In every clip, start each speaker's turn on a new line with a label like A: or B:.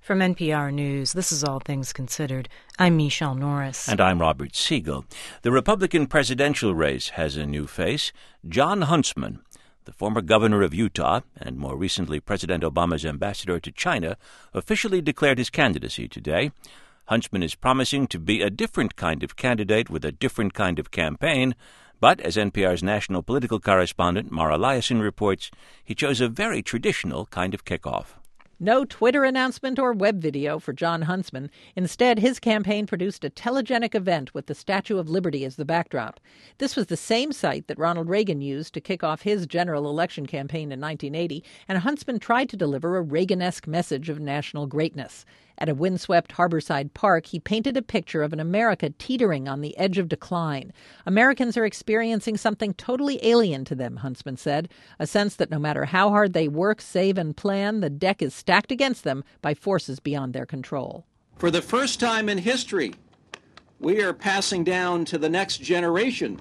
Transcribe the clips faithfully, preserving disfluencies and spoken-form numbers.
A: From N P R News, this is All Things Considered. I'm Michelle Norris.
B: And I'm Robert Siegel. The Republican presidential race has a new face, Jon Huntsman. The former governor of Utah, and more recently President Obama's ambassador to China, officially declared his candidacy today. Huntsman is promising to be a different kind of candidate with a different kind of campaign, but as N P R's national political correspondent Mara Liasson reports, he chose a very traditional kind of kickoff.
C: No Twitter announcement or web video for Jon Huntsman. Instead, his campaign produced a telegenic event with the Statue of Liberty as the backdrop. This was the same site that Ronald Reagan used to kick off his general election campaign in nineteen eighty, and Huntsman tried to deliver a Reagan-esque message of national greatness. At a windswept Harborside Park, he painted a picture of an America teetering on the edge of decline. Americans are experiencing something totally alien to them, Huntsman said, a sense that no matter how hard they work, save, and plan, the deck is stacked against them by forces beyond their control.
D: For the first time in history, we are passing down to the next generation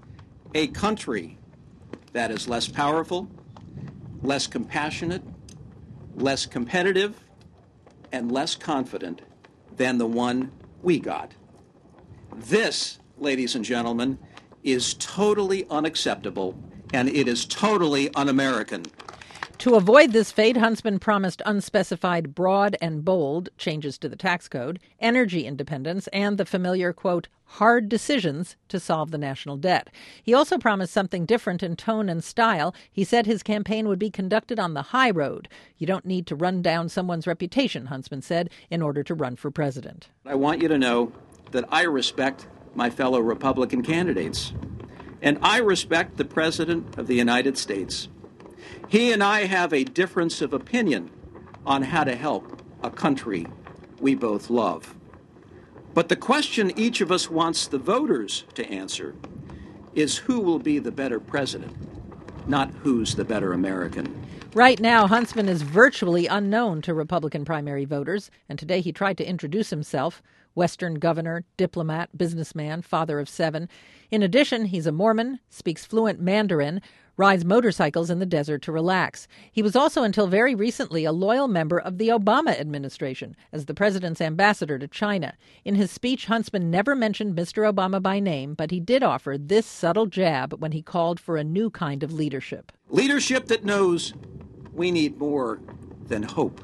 D: a country that is less powerful, less compassionate, less competitive, and less confident than the one we got. This, ladies and gentlemen, is totally unacceptable, and it is totally un-American.
C: To avoid this fate, Huntsman promised unspecified broad and bold changes to the tax code, energy independence, and the familiar, quote, hard decisions to solve the national debt. He also promised something different in tone and style. He said his campaign would be conducted on the high road. You don't need to run down someone's reputation, Huntsman said, in order to run for president.
D: I want you to know that I respect my fellow Republican candidates, and I respect the President of the United States. He and I have a difference of opinion on how to help a country we both love. But the question each of us wants the voters to answer is who will be the better president, not who's the better American.
C: Right now, Huntsman is virtually unknown to Republican primary voters, and today he tried to introduce himself. Western governor, diplomat, businessman, father of seven. In addition, he's a Mormon, speaks fluent Mandarin, rides motorcycles in the desert to relax. He was also, until very recently, a loyal member of the Obama administration as the president's ambassador to China. In his speech, Huntsman never mentioned Mister Obama by name, but he did offer this subtle jab when he called for a new kind of leadership.
D: Leadership that knows we need more than hope.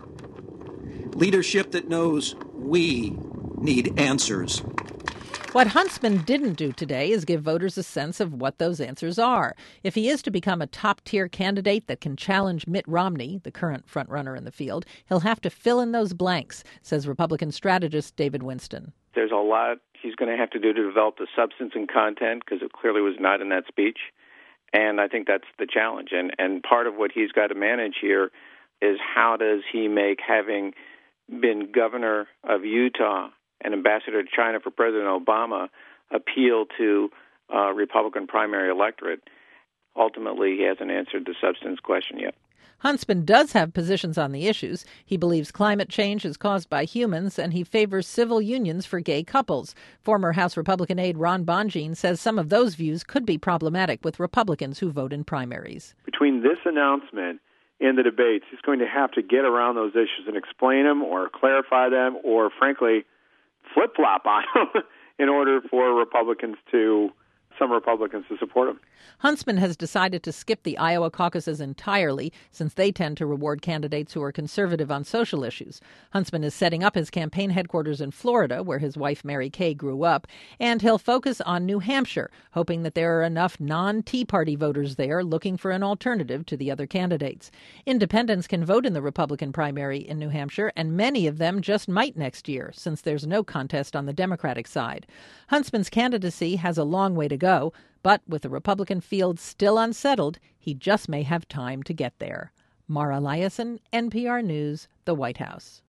D: Leadership that knows we need answers.
C: What Huntsman didn't do today is give voters a sense of what those answers are. If he is to become a top-tier candidate that can challenge Mitt Romney, the current frontrunner in the field, he'll have to fill in those blanks, says Republican strategist David Winston.
E: There's a lot he's going to have to do to develop the substance and content, because it clearly was not in that speech. And I think that's the challenge. And, and part of what he's got to manage here is how does he make having been governor of Utah and ambassador to China for President Obama appeal to uh, Republican primary electorate. Ultimately, he hasn't answered the substance question yet.
C: Huntsman does have positions on the issues. He believes climate change is caused by humans, and he favors civil unions for gay couples. Former House Republican aide Ron Bonjean says some of those views could be problematic with Republicans who vote in primaries.
F: Between this announcement and the debates, he's going to have to get around those issues and explain them or clarify them or, frankly, flip-flop on them in order for Republicans to, some Republicans to support him.
C: Huntsman has decided to skip the Iowa caucuses entirely, since they tend to reward candidates who are conservative on social issues. Huntsman is setting up his campaign headquarters in Florida, where his wife Mary Kay grew up, and he'll focus on New Hampshire, hoping that there are enough non-Tea Party voters there looking for an alternative to the other candidates. Independents can vote in the Republican primary in New Hampshire, and many of them just might next year, since there's no contest on the Democratic side. Huntsman's candidacy has a long way to go, but with the Republican field still unsettled, he just may have time to get there. Mara Liasson, N P R News, the White House.